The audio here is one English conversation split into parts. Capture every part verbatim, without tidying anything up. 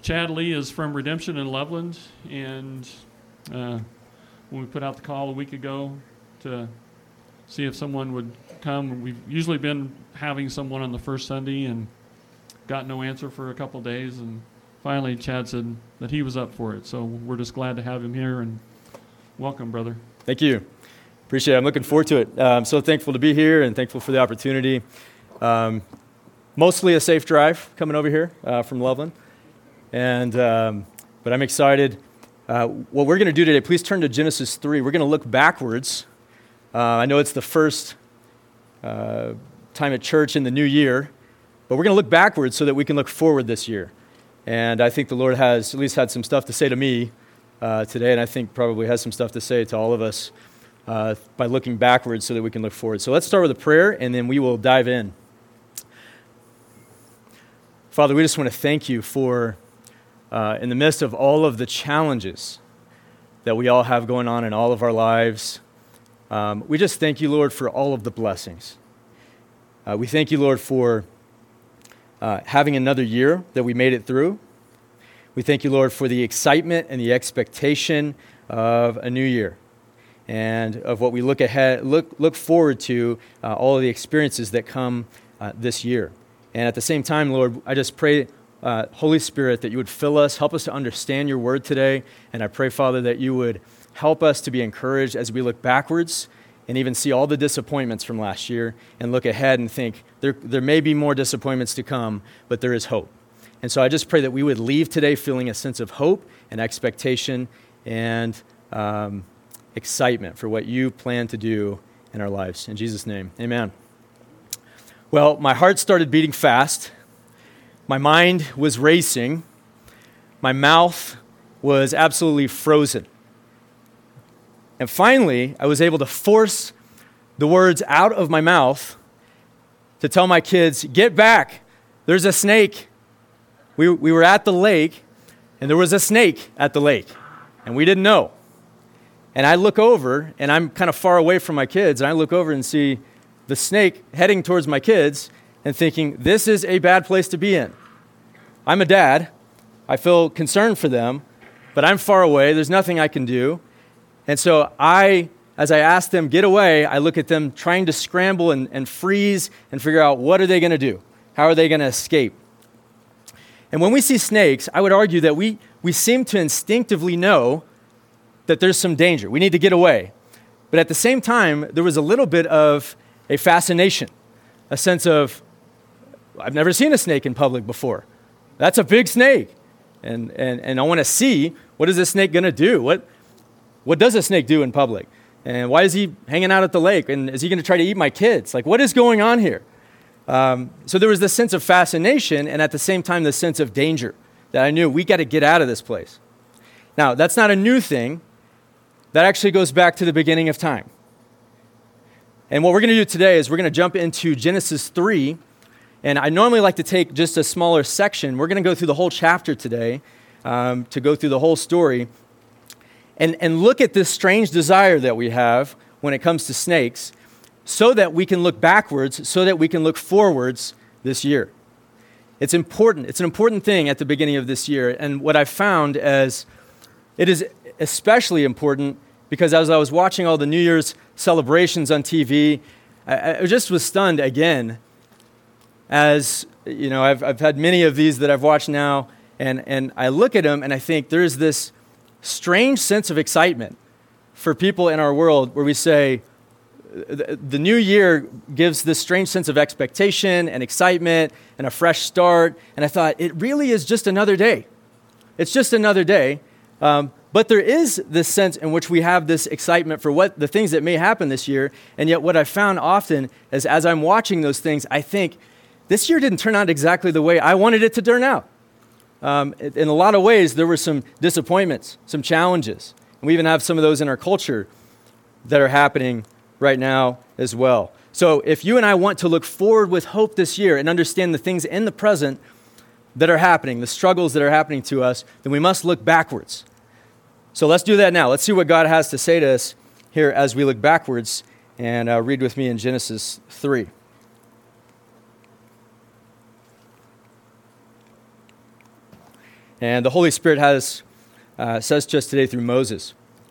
Chad Lee is from Redemption in Loveland, and uh, when we put out the call a week ago to see if someone would come, we've usually been having someone on the first Sunday and got no answer for a couple days, and finally Chad said that he was up for it. So we're just glad to have him here, and welcome, brother. Thank you. Appreciate it. I'm looking forward to it. Uh, I'm so thankful to be here and thankful for the opportunity. Um, mostly a safe drive coming over here uh, from Loveland. And um, but I'm excited. Uh, what we're going to do today, please turn to Genesis three. We're going to look backwards. Uh, I know it's the first uh, time at church in the new year, but we're going to look backwards so that we can look forward this year. And I think the Lord has at least had some stuff to say to me uh, today, and I think probably has some stuff to say to all of us uh, by looking backwards so that we can look forward. So let's start with a prayer, and then we will dive in. Father, we just want to thank you for, uh, in the midst of all of the challenges that we all have going on in all of our lives, um, we just thank you, Lord, for all of the blessings. Uh, we thank you, Lord, for uh, having another year that we made it through. We thank you, Lord, for the excitement and the expectation of a new year and of what we look ahead, look look forward to, uh, all of the experiences that come uh, this year. And at the same time, Lord, I just pray, uh, Holy Spirit, that you would fill us, help us to understand your word today. And I pray, Father, that you would help us to be encouraged as we look backwards and even see all the disappointments from last year and look ahead and think there, there may be more disappointments to come, but there is hope. And so I just pray that we would leave today feeling a sense of hope and expectation and um, excitement for what you plan to do in our lives. In Jesus' name, amen. Well, my heart started beating fast. My mind was racing. My mouth was absolutely frozen. And finally, I was able to force the words out of my mouth to tell my kids, get back, there's a snake. We, we were at the lake, and there was a snake at the lake, and we didn't know. And I look over, and I'm kind of far away from my kids, and I look over and see the snake heading towards my kids and thinking, this is a bad place to be in. I'm a dad. I feel concerned for them, but I'm far away. There's nothing I can do. And so I, as I ask them, get away, I look at them trying to scramble and, and freeze and figure out what are they going to do? How are they going to escape? And when we see snakes, I would argue that we, we seem to instinctively know that there's some danger. We need to get away. But at the same time, there was a little bit of a fascination, a sense of, I've never seen a snake in public before. That's a big snake. And and, and I want to see, what is this snake going to do? What What does a snake do in public? And why is he hanging out at the lake? And is he going to try to eat my kids? Like, what is going on here? Um, so there was this sense of fascination and at the same time, this sense of danger that I knew we got to get out of this place. Now, that's not a new thing. That actually goes back to the beginning of time. And what we're going to do today is we're going to jump into Genesis three. And I normally like to take just a smaller section. We're going to go through the whole chapter today, um, to go through the whole story. And, and look at this strange desire that we have when it comes to snakes so that we can look backwards, so that we can look forwards this year. It's important. It's an important thing at the beginning of this year. And what I've found is it is especially important because as I was watching all the New Year's celebrations on T V, I, I just was stunned again as, you know, I've, I've had many of these that I've watched now, and, and I look at them and I think there's this strange sense of excitement for people in our world where we say the, the new year gives this strange sense of expectation and excitement and a fresh start. And I thought, it really is just another day. It's just another day. Um, but there is this sense in which we have this excitement for what the things that may happen this year. And yet what I found often is as I'm watching those things, I think this year didn't turn out exactly the way I wanted it to turn out. Um, in a lot of ways, there were some disappointments, some challenges. And we even have some of those in our culture that are happening right now as well. So if you and I want to look forward with hope this year and understand the things in the present that are happening, the struggles that are happening to us, then we must look backwards. So let's do that now. Let's see what God has to say to us here as we look backwards. And uh, read with me in Genesis three. And the Holy Spirit has uh, says to us today through Moses.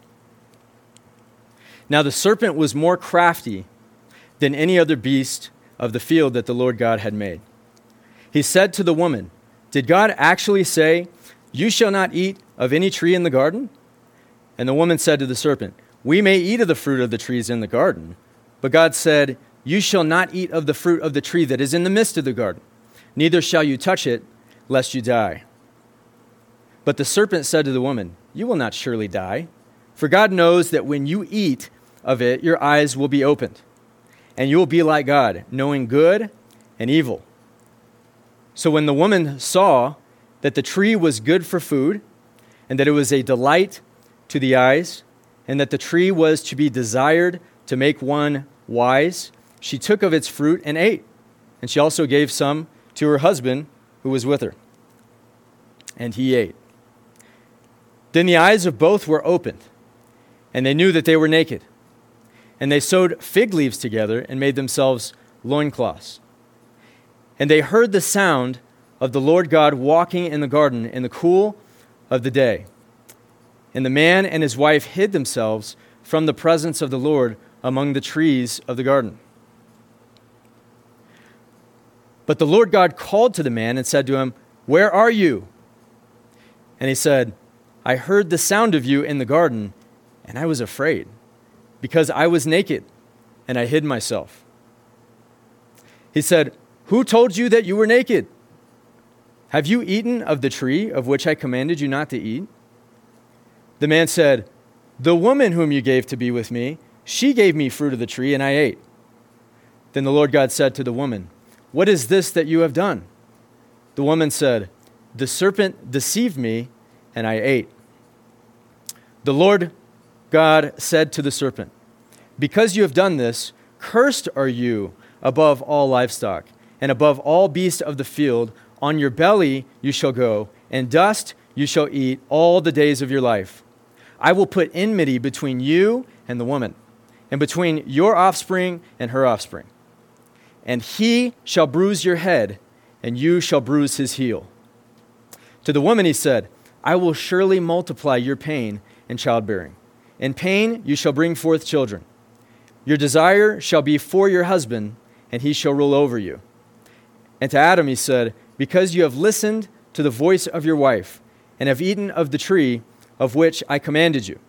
Now the serpent was more crafty than any other beast of the field that the Lord God had made. He said to the woman, "Did God actually say, 'You shall not eat of any tree in the garden?' And the woman said to the serpent, 'We may eat of the fruit of the trees in the garden.' But God said, 'You shall not eat of the fruit of the tree that is in the midst of the garden, neither shall you touch it, lest you die.' But the serpent said to the woman, 'You will not surely die, for God knows that when you eat of it, your eyes will be opened, and you will be like God, knowing good and evil.' So when the woman saw that the tree was good for food, and that it was a delight to the eyes, and that the tree was to be desired to make one wise, she took of its fruit and ate. And she also gave some to her husband who was with her. And he ate. Then the eyes of both were opened, and they knew that they were naked. And they sewed fig leaves together and made themselves loincloths. And they heard the sound of the Lord God walking in the garden in the cool of the day. And the man and his wife hid themselves from the presence of the Lord among the trees of the garden. But the Lord God called to the man and said to him, 'Where are you?' And he said, 'I heard the sound of you in the garden, and I was afraid, because I was naked, and I hid myself.' He said, 'Who told you that you were naked? Have you eaten of the tree of which I commanded you not to eat?' The man said, 'The woman whom you gave to be with me, she gave me fruit of the tree, and I ate.' Then the Lord God said to the woman, 'What is this that you have done?' The woman said, 'The serpent deceived me, and I ate.' The Lord God said to the serpent, 'Because you have done this, cursed are you above all livestock, and above all beasts of the field. On your belly you shall go, and dust you shall eat all the days of your life. I will put enmity between you and the woman, and between your offspring and her offspring. And he shall bruise your head, and you shall bruise his heel.' To the woman he said, 'I will surely multiply your pain in childbearing. In pain you shall bring forth children. Your desire shall be for your husband, and he shall rule over you.' And to Adam he said, 'Because you have listened to the voice of your wife, and have eaten of the tree of which I commanded you,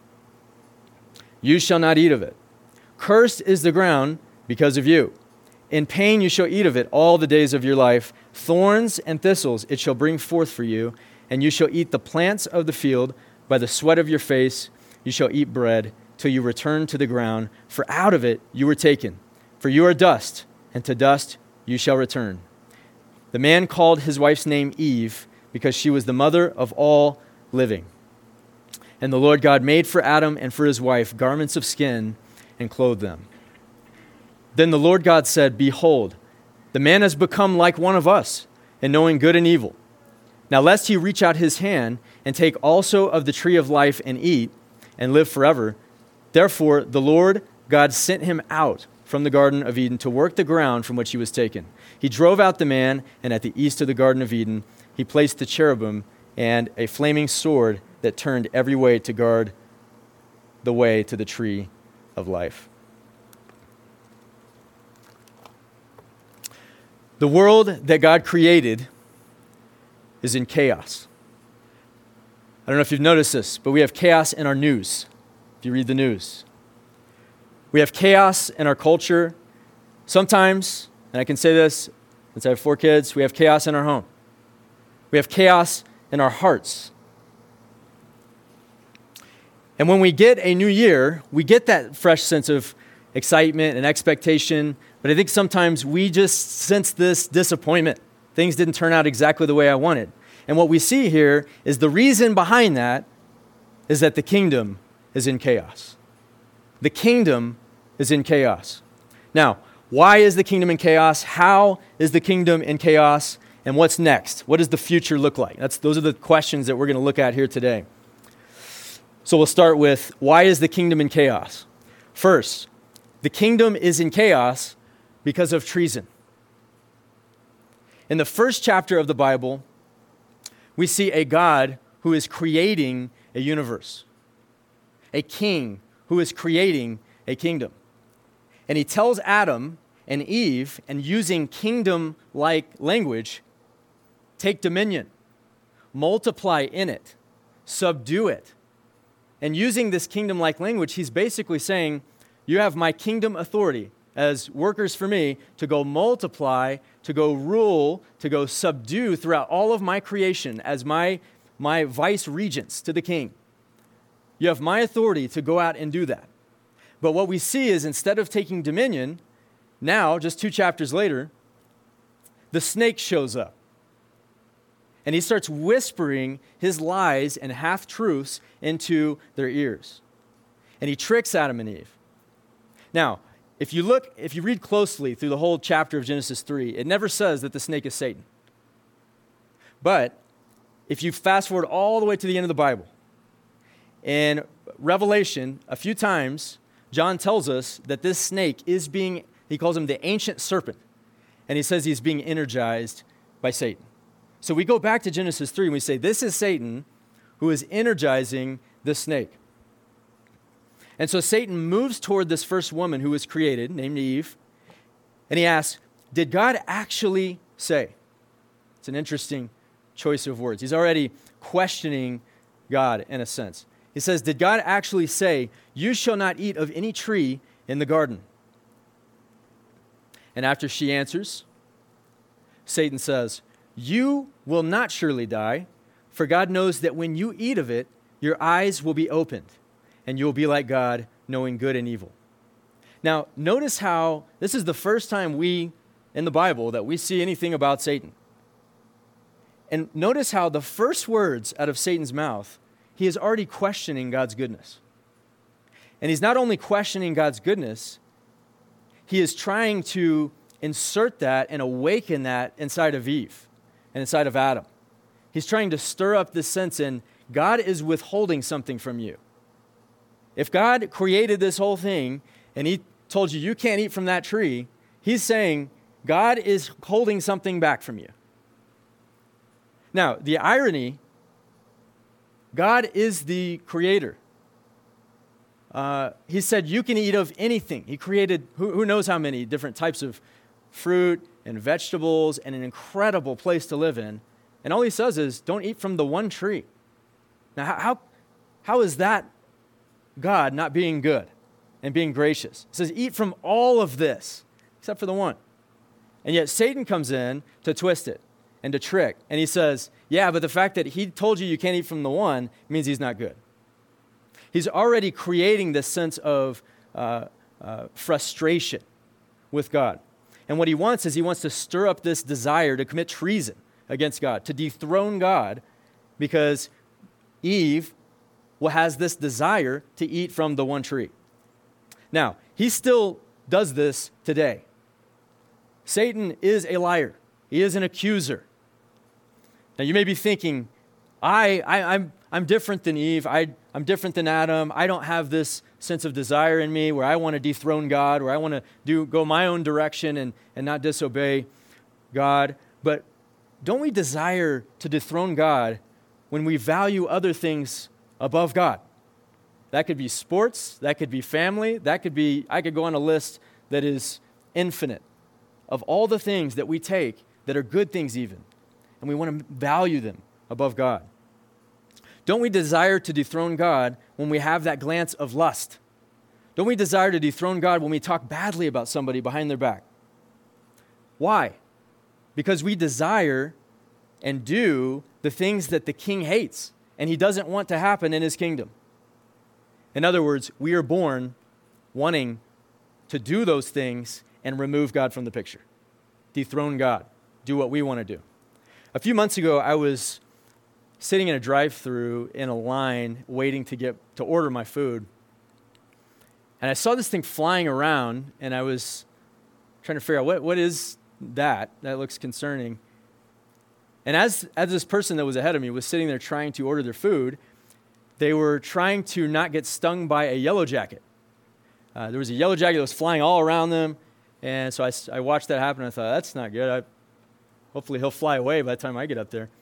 you shall not eat of it. Cursed is the ground because of you. In pain you shall eat of it all the days of your life. Thorns and thistles it shall bring forth for you, and you shall eat the plants of the field. By the sweat of your face you shall eat bread, till you return to the ground, for out of it you were taken. For you are dust, and to dust you shall return.' The man called his wife's name Eve, because she was the mother of all living. And the Lord God made for Adam and for his wife garments of skin and clothed them. Then the Lord God said, 'Behold, the man has become like one of us, in knowing good and evil. Now lest he reach out his hand and take also of the tree of life and eat and live forever. Therefore the Lord God sent him out from the Garden of Eden to work the ground from which he was taken. He drove out the man, and at the east of the Garden of Eden he placed the cherubim and a flaming sword that turned every way to guard the way to the tree of life.'" The world that God created is in chaos. I don't know if you've noticed this, but we have chaos in our news, if you read the news. We have chaos in our culture. Sometimes, and I can say this since I have four kids, we have chaos in our home. We have chaos in our hearts. And when we get a new year, we get that fresh sense of excitement and expectation, but I think sometimes we just sense this disappointment. Things didn't turn out exactly the way I wanted. And what we see here is the reason behind that is that the kingdom is in chaos. The kingdom is in chaos. Now, why is the kingdom in chaos? How is the kingdom in chaos? And what's next? What does the future look like? That's, those are the questions that we're going to look at here today. So we'll start with, why is the kingdom in chaos? First, the kingdom is in chaos because of treason. In the first chapter of the Bible, we see a God who is creating a universe, a king who is creating a kingdom. And he tells Adam and Eve, and using kingdom-like language, take dominion, multiply in it, subdue it. And using this kingdom-like language, he's basically saying, you have my kingdom authority as workers for me to go multiply, to go rule, to go subdue throughout all of my creation as my, my vice regents to the king. You have my authority to go out and do that. But what we see is instead of taking dominion, now, just two chapters later, the snake shows up. And he starts whispering his lies and half-truths into their ears. And he tricks Adam and Eve. Now, if you look, if you read closely through the whole chapter of Genesis three, it never says that the snake is Satan. But if you fast forward all the way to the end of the Bible, in Revelation, a few times, John tells us that this snake is being, he calls him the ancient serpent, and he says he's being energized by Satan. So we go back to Genesis three and we say, this is Satan who is energizing the snake. And so Satan moves toward this first woman who was created, named Eve, and he asks, did God actually say? It's an interesting choice of words. He's already questioning God in a sense. He says, did God actually say, you shall not eat of any tree in the garden? And after she answers, Satan says, you will not surely die, for God knows that when you eat of it, your eyes will be opened, and you will be like God, knowing good and evil. Now, notice how this is the first time we, in the Bible, that we see anything about Satan. And notice how the first words out of Satan's mouth, he is already questioning God's goodness. And he's not only questioning God's goodness, he is trying to insert that and awaken that inside of Eve and inside of Adam. He's trying to stir up this sense in God is withholding something from you. If God created this whole thing and he told you you can't eat from that tree, he's saying God is holding something back from you. Now, the irony, God is the creator. Uh, he said you can eat of anything. He created who, who knows how many different types of fruit and vegetables and an incredible place to live in. And all he says is don't eat from the one tree. Now, how, how is that God not being good and being gracious? He says eat from all of this except for the one. And yet Satan comes in to twist it and to trick. And he says, yeah, but the fact that he told you you can't eat from the one means he's not good. He's already creating this sense of uh, uh, frustration with God. And what he wants is he wants to stir up this desire to commit treason against God, to dethrone God, because Eve well, has this desire to eat from the one tree. Now, he still does this today. Satan is a liar. He is an accuser. Now, you may be thinking, I, I, I'm, I'm different than Eve. I, I'm different than Adam. I don't have this sense of desire in me where I want to dethrone God, where I want to do go my own direction and, and not disobey God. But don't we desire to dethrone God when we value other things above God? That could be sports. That could be family. That could be, I could go on a list that is infinite of all the things that we take that are good things even, and we want to value them above God. Don't we desire to dethrone God when we have that glance of lust? Don't we desire to dethrone God when we talk badly about somebody behind their back? Why? Because we desire and do the things that the king hates, and he doesn't want to happen in his kingdom. In other words, we are born wanting to do those things and remove God from the picture. Dethrone God. Do what we want to do. A few months ago, I was sitting in a drive-thru in a line waiting to get to order my food. And I saw this thing flying around, and I was trying to figure out what, what is that? That looks concerning. And as, as this person that was ahead of me was sitting there trying to order their food, they were trying to not get stung by a yellow jacket. Uh, there was a yellow jacket that was flying all around them, and so I, I watched that happen, and I thought, that's not good. I, hopefully he'll fly away by the time I get up there.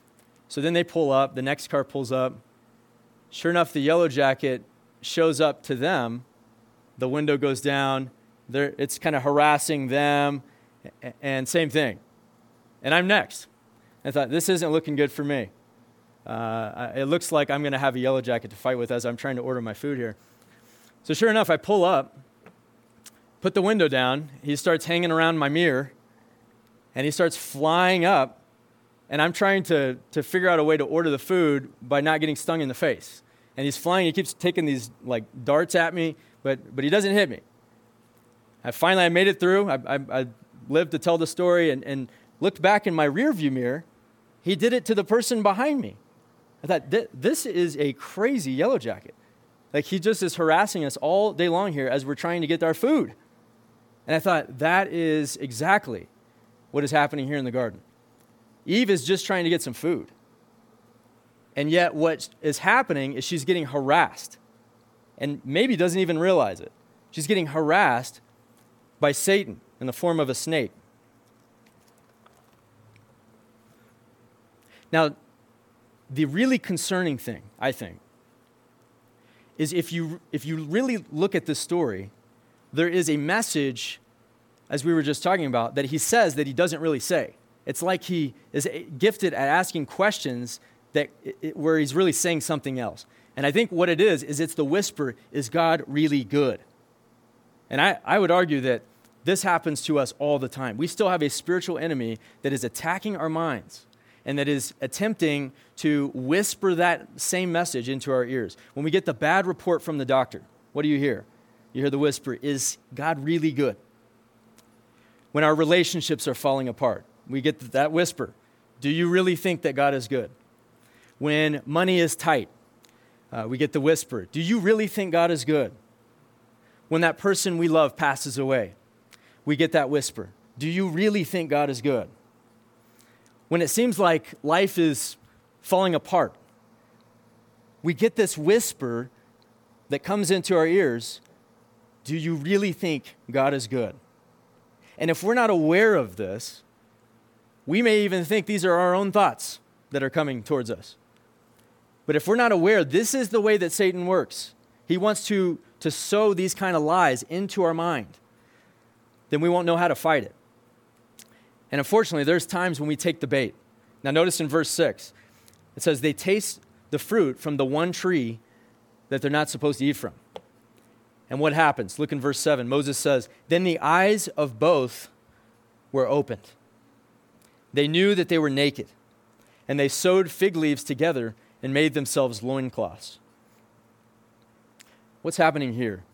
So then they pull up, the next car pulls up. Sure enough, the yellow jacket shows up to them. The window goes down. They're, it's kind of harassing them, and same thing. And I'm next. I thought, this isn't looking good for me. Uh, it looks like I'm going to have a yellow jacket to fight with as I'm trying to order my food here. So sure enough, I pull up, put the window down. He starts hanging around my mirror, and he starts flying up, and I'm trying to, to figure out a way to order the food by not getting stung in the face. And he's flying. He keeps taking these like darts at me, but but he doesn't hit me. I finally I made it through. I, I, I lived to tell the story, and, and looked back in my rearview mirror. He did it to the person behind me. I thought, this is a crazy yellow jacket. Like, he just is harassing us all day long here as we're trying to get our food. And I thought, that is exactly what is happening here in the garden. Eve is just trying to get some food. And yet what is happening is she's getting harassed. And maybe doesn't even realize it. She's getting harassed by Satan in the form of a snake. Now, the really concerning thing, I think, is if you if you really look at this story, there is a message, as we were just talking about, that he says that he doesn't really say. It's like he is gifted at asking questions that it, where he's really saying something else. And I think what it is, is it's the whisper, is God really good? And I, I would argue that this happens to us all the time. We still have a spiritual enemy that is attacking our minds and that is attempting to whisper that same message into our ears. When we get the bad report from the doctor, what do you hear? You hear the whisper, is God really good? When our relationships are falling apart, we get that whisper, do you really think that God is good? When money is tight, uh, we get the whisper, do you really think God is good? When that person we love passes away, we get that whisper, do you really think God is good? When it seems like life is falling apart, we get this whisper that comes into our ears, do you really think God is good? And if we're not aware of this, we may even think these are our own thoughts that are coming towards us. But if we're not aware, this is the way that Satan works. He wants to, to sow these kind of lies into our mind. Then we won't know how to fight it. And unfortunately, there's times when we take the bait. Now notice in verse six, it says, they taste the fruit from the one tree that they're not supposed to eat from. And what happens? Look in verse seven. Moses says, then the eyes of both were opened. They knew that they were naked, and they sewed fig leaves together and made themselves loincloths. What's happening here?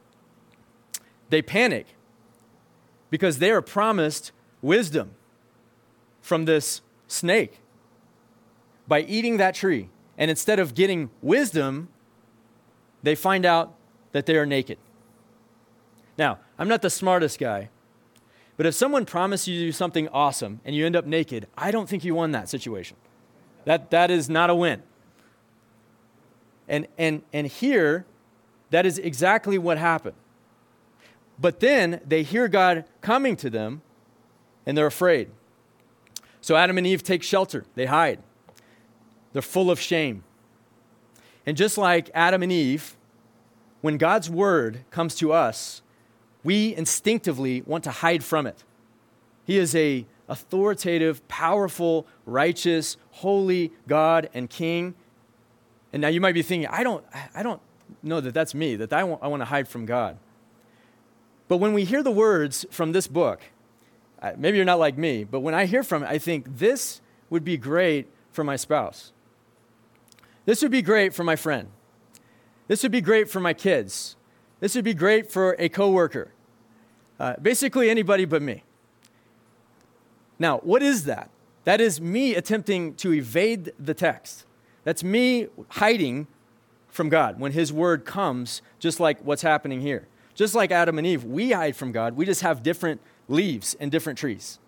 They panic because they are promised wisdom from this snake by eating that tree. And instead of getting wisdom, they find out that they are naked. Now, I'm not the smartest guy, but if someone promised you something awesome and you end up naked, I don't think you won that situation. That that is not a win. And and and here, that is exactly what happened. But then they hear God coming to them, and they're afraid. So Adam and Eve take shelter. They hide. They're full of shame. And just like Adam and Eve, when God's word comes to us, we instinctively want to hide from it. He is a authoritative, powerful, righteous, holy God and King. And now you might be thinking, I don't, I don't know that that's me, that I want, I want to hide from God. But when we hear the words from this book, maybe you're not like me, but when I hear from it, I think this would be great for my spouse. This would be great for my friend. This would be great for my kids. This would be great for a coworker. Uh, basically anybody but me. Now, what is that? That is me attempting to evade the text. That's me hiding from God when his word comes, just like what's happening here. Just like Adam and Eve, we hide from God. We just have different leaves and different trees.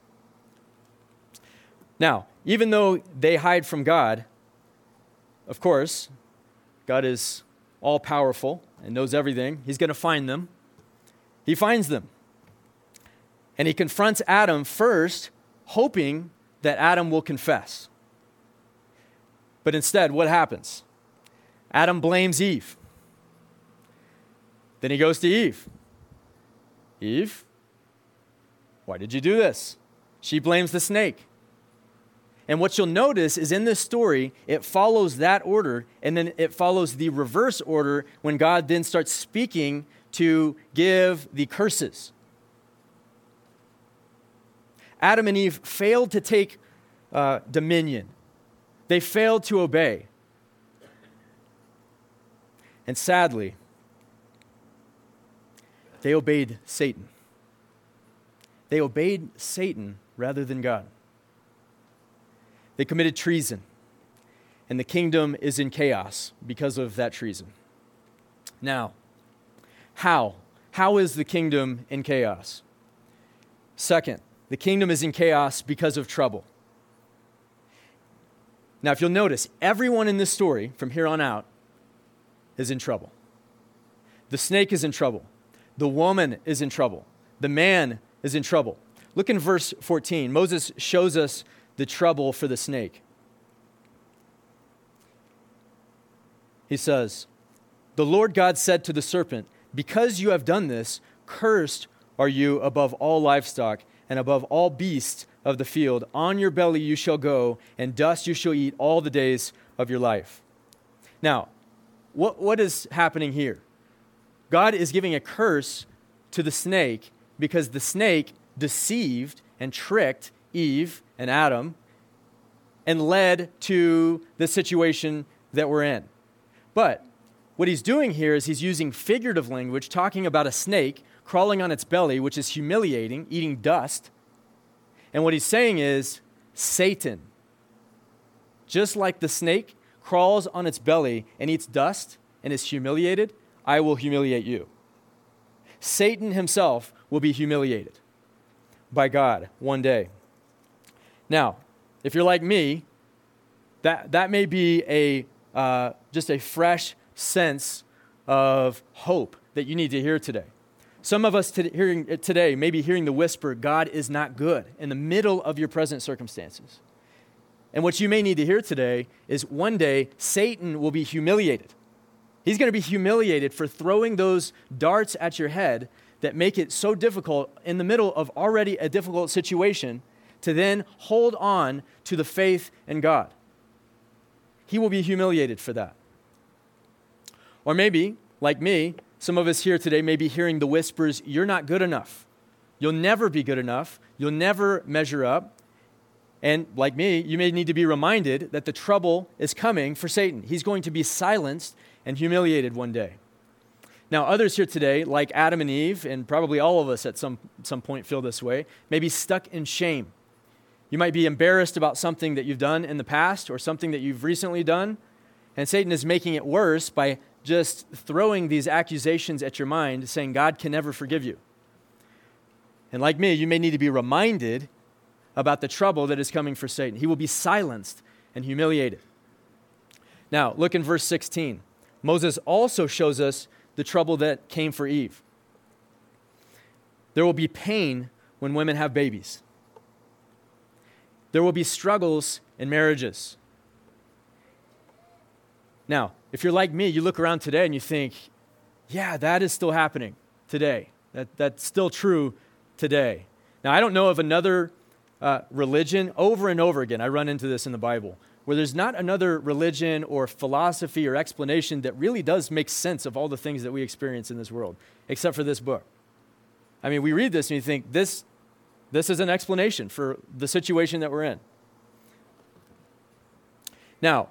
Now, even though they hide from God, of course, God is all-powerful and knows everything. He's going to find them. He finds them. And he confronts Adam first, hoping that Adam will confess. But instead, what happens? Adam blames Eve. Then he goes to Eve. Eve, why did you do this? She blames the snake. And what you'll notice is in this story, it follows that order, and then it follows the reverse order when God then starts speaking to give the curses. Adam and Eve failed to take uh, dominion. They failed to obey. And sadly, they obeyed Satan. They obeyed Satan rather than God. They committed treason, and the kingdom is in chaos because of that treason. Now, how? How is the kingdom in chaos? Second, the kingdom is in chaos because of trouble. Now, if you'll notice, everyone in this story from here on out is in trouble. The snake is in trouble. The woman is in trouble. The man is in trouble. Look in verse fourteen. Moses shows us the trouble for the snake. He says, "The Lord God said to the serpent, 'Because you have done this, cursed are you above all livestock and above all beasts of the field. On your belly you shall go, and dust you shall eat all the days of your life.'" Now, what, what is happening here? God is giving a curse to the snake because the snake deceived and tricked Eve and Adam and led to the situation that we're in. But what he's doing here is he's using figurative language, talking about a snake crawling on its belly, which is humiliating, eating dust. And what he's saying is, Satan, just like the snake crawls on its belly and eats dust and is humiliated, I will humiliate you. Satan himself will be humiliated by God one day. Now, if you're like me, that, that may be a uh, just a fresh sense of hope that you need to hear today. Some of us to, hearing it today may be hearing the whisper, God is not good, in the middle of your present circumstances. And what you may need to hear today is one day Satan will be humiliated. He's going to be humiliated for throwing those darts at your head that make it so difficult in the middle of already a difficult situation to then hold on to the faith in God. He will be humiliated for that. Or maybe, like me, some of us here today may be hearing the whispers, you're not good enough. You'll never be good enough. You'll never measure up. And like me, you may need to be reminded that the trouble is coming for Satan. He's going to be silenced and humiliated one day. Now, others here today, like Adam and Eve, and probably all of us at some, some point feel this way, may be stuck in shame. You might be embarrassed about something that you've done in the past or something that you've recently done, and Satan is making it worse by just throwing these accusations at your mind, saying God can never forgive you. And like me, you may need to be reminded about the trouble that is coming for Satan. He will be silenced and humiliated. Now, look in verse sixteen. Moses also shows us the trouble that came for Eve. There will be pain when women have babies. There will be struggles in marriages. Now, if you're like me, you look around today and you think, yeah, that is still happening today. That, that's still true today. Now, I don't know of another uh, religion, over and over again, I run into this in the Bible, where there's not another religion or philosophy or explanation that really does make sense of all the things that we experience in this world, except for this book. I mean, we read this and you think, this, this is an explanation for the situation that we're in. Now,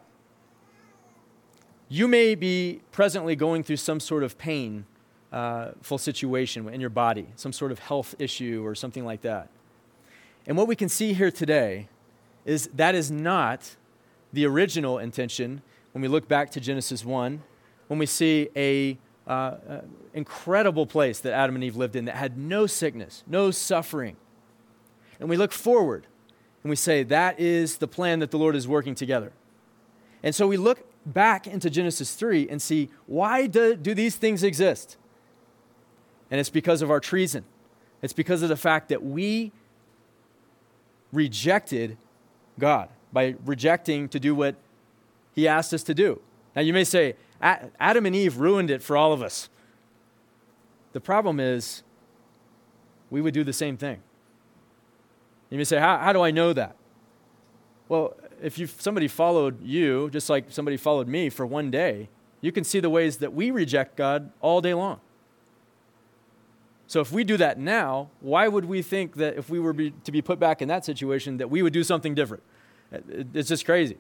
you may be presently going through some sort of painful uh, situation in your body, some sort of health issue or something like that. And what we can see here today is that is not the original intention when we look back to Genesis one, when we see a uh, uh, incredible place that Adam and Eve lived in that had no sickness, no suffering. And we look forward and we say that is the plan that the Lord is working together. And so we look back into Genesis three and see, why do, do these things exist? And it's because of our treason. It's because of the fact that we rejected God by rejecting to do what he asked us to do. Now you may say, Adam and Eve ruined it for all of us. The problem is, we would do the same thing. You may say, how, how do I know that? Well, if you somebody followed you, just like somebody followed me for one day, you can see the ways that we reject God all day long. So if we do that now, why would we think that if we were be, to be put back in that situation, that we would do something different? It's just crazy.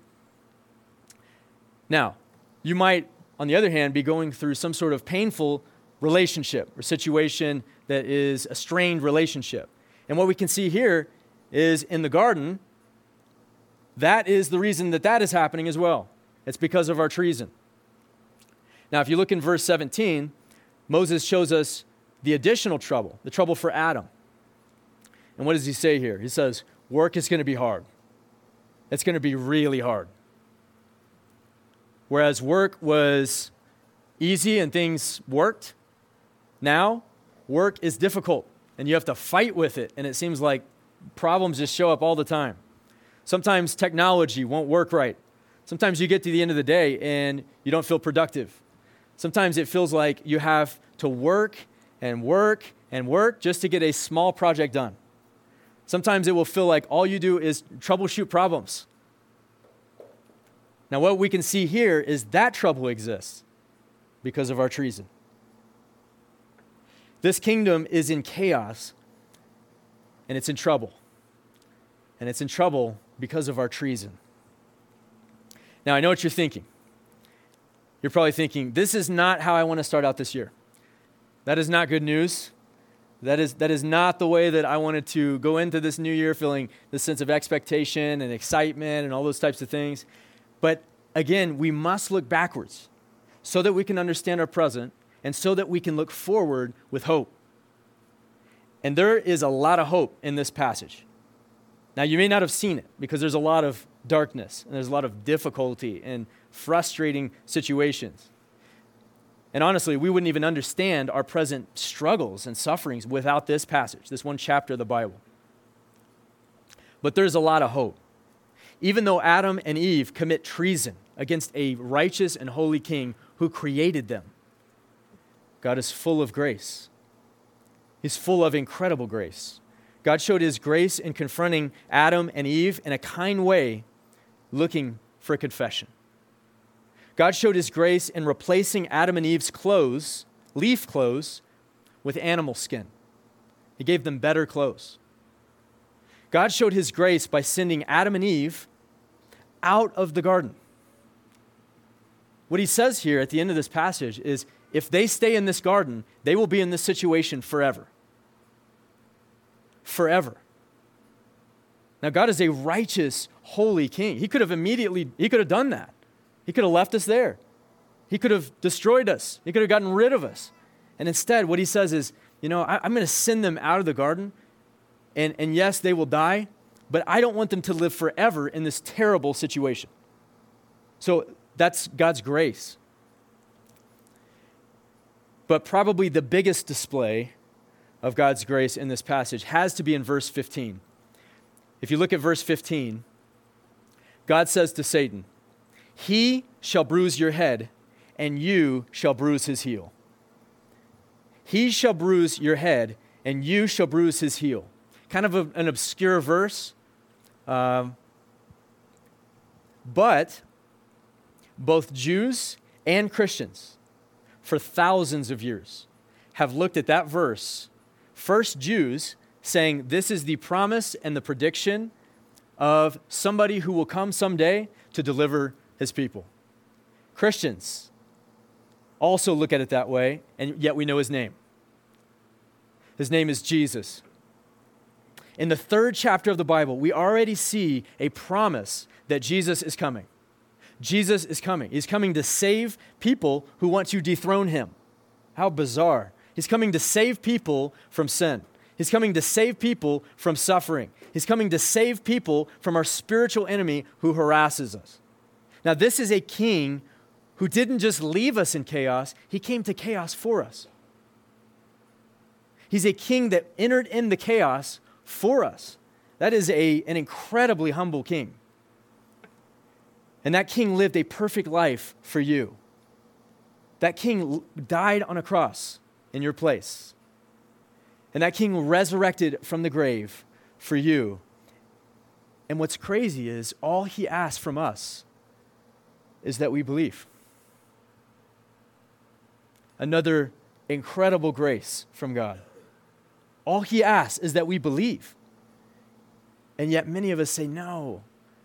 Now, you might, on the other hand, be going through some sort of painful relationship or situation that is a strained relationship. And what we can see here is in the garden, that is the reason that that is happening as well. It's because of our treason. Now, if you look in verse seventeen, Moses shows us the additional trouble, the trouble for Adam. And what does he say here? He says, work is going to be hard. It's going to be really hard. Whereas work was easy and things worked, now work is difficult and you have to fight with it. And it seems like problems just show up all the time. Sometimes technology won't work right. Sometimes you get to the end of the day and you don't feel productive. Sometimes it feels like you have to work and work and work just to get a small project done. Sometimes it will feel like all you do is troubleshoot problems. Now, what we can see here is that trouble exists because of our treason. This kingdom is in chaos, and it's in trouble. And it's in trouble because of our treason. Now, I know what you're thinking. You're probably thinking, this is not how I want to start out this year. That is not good news. That is, that is not the way that I wanted to go into this new year, feeling this sense of expectation and excitement and all those types of things. But again, we must look backwards so that we can understand our present and so that we can look forward with hope. And there is a lot of hope in this passage. Now, you may not have seen it because there's a lot of darkness and there's a lot of difficulty and frustrating situations. And honestly, we wouldn't even understand our present struggles and sufferings without this passage, this one chapter of the Bible. But there's a lot of hope. Even though Adam and Eve commit treason against a righteous and holy king who created them, God is full of grace. He's full of incredible grace. God showed his grace in confronting Adam and Eve in a kind way, looking for a confession. God showed his grace in replacing Adam and Eve's clothes, leaf clothes, with animal skin. He gave them better clothes. God showed his grace by sending Adam and Eve out of the garden. What he says here at the end of this passage is, if they stay in this garden, they will be in this situation forever. Forever. Now, God is a righteous, holy king. He could have immediately, he could have done that. He could have left us there. He could have destroyed us. He could have gotten rid of us. And instead, what he says is, you know, I, I'm going to send them out of the garden. And, and yes, they will die, but I don't want them to live forever in this terrible situation. So that's God's grace. But probably the biggest display of God's grace in this passage has to be in verse fifteen. If you look at verse fifteen, God says to Satan, "He shall bruise your head, and you shall bruise his heel." He shall bruise your head, and you shall bruise his heel. Kind of a, an obscure verse. Um, but both Jews and Christians, for thousands of years, have looked at that verse. First, Jews saying this is the promise and the prediction of somebody who will come someday to deliver his people. Christians also look at it that way, and yet we know his name. His name is Jesus. In the third chapter of the Bible, we already see a promise that Jesus is coming. Jesus is coming. He's coming to save people who want to dethrone him. How bizarre. He's coming to save people from sin. He's coming to save people from suffering. He's coming to save people from our spiritual enemy who harasses us. Now, this is a king who didn't just leave us in chaos. He came to chaos for us. He's a king that entered in the chaos for us. That is a, an incredibly humble king. And that king lived a perfect life for you. That king l- died on a cross in your place. And that king resurrected from the grave for you. And what's crazy is all he asks from us is that we believe. Another incredible grace from God. All he asks is that we believe. And yet many of us say, no,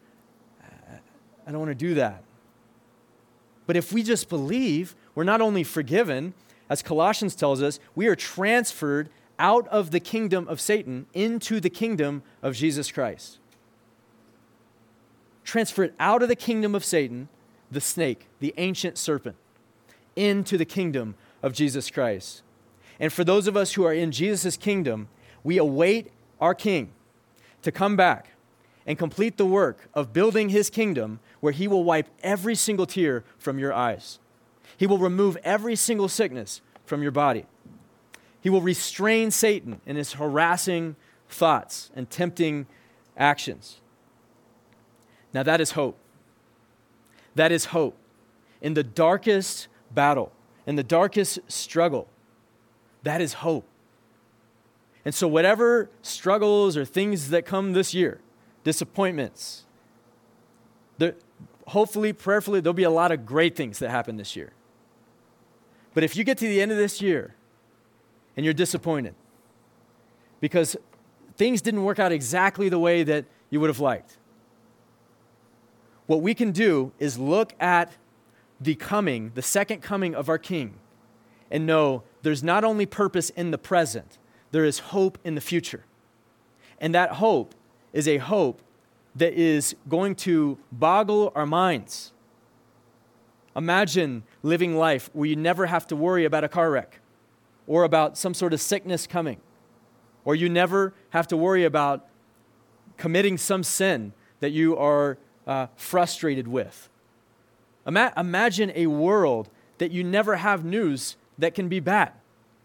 I don't want to do that. But if we just believe, we're not only forgiven, as Colossians tells us, we are transferred out of the kingdom of Satan into the kingdom of Jesus Christ. Transferred out of the kingdom of Satan, the snake, the ancient serpent, into the kingdom of Jesus Christ. And for those of us who are in Jesus' kingdom, we await our King to come back and complete the work of building his kingdom where he will wipe every single tear from your eyes. He will remove every single sickness from your body. He will restrain Satan in his harassing thoughts and tempting actions. Now that is hope. That is hope. In the darkest battle, in the darkest struggle, that is hope. And so whatever struggles or things that come this year, disappointments, there, hopefully, prayerfully, there'll be a lot of great things that happen this year. But if you get to the end of this year and you're disappointed because things didn't work out exactly the way that you would have liked, what we can do is look at the coming, the second coming of our King, and know there's not only purpose in the present, there is hope in the future. And that hope is a hope that is going to boggle our minds. Imagine living life where you never have to worry about a car wreck or about some sort of sickness coming, or you never have to worry about committing some sin that you are uh, frustrated with. Ima- imagine a world that you never have news that can be bad.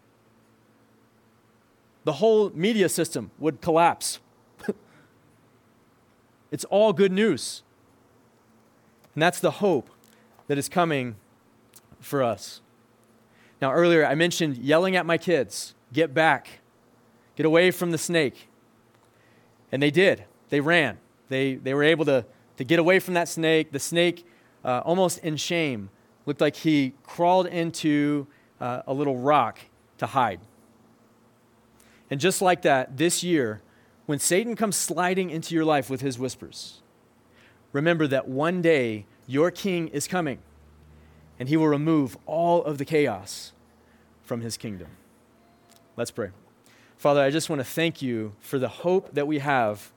The whole media system would collapse. It's all good news. And that's the hope that is coming for us. Now, earlier I mentioned yelling at my kids, get back, get away from the snake. And they did. They ran. They, they were able to, to get away from that snake. The snake, uh, almost in shame, looked like he crawled into uh, a little rock to hide. And just like that, this year, when Satan comes sliding into your life with his whispers, remember that one day your King is coming, and he will remove all of the chaos from his kingdom. Let's pray. Father, I just want to thank you for the hope that we have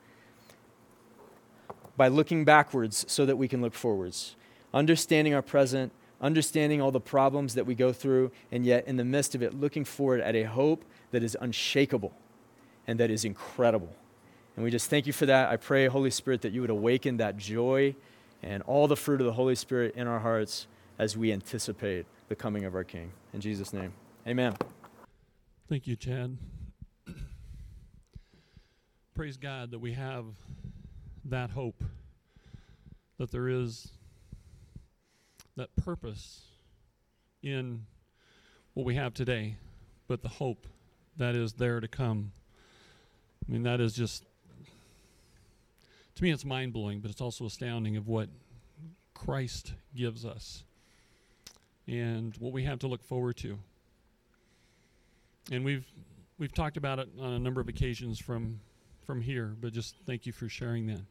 by looking backwards so that we can look forwards, understanding our present, understanding all the problems that we go through, and yet in the midst of it, looking forward at a hope that is unshakable and that is incredible. And we just thank you for that. I pray, Holy Spirit, that you would awaken that joy and all the fruit of the Holy Spirit in our hearts as we anticipate the coming of our King. In Jesus' name, amen. Thank you, Chad. Praise God that we have that hope, that there is that purpose in what we have today, but the hope that is there to come. I mean, that is just, to me, it's mind-blowing, but it's also astounding of what Christ gives us and what we have to look forward to. And we've we've talked about it on a number of occasions from from here, but just thank you for sharing that.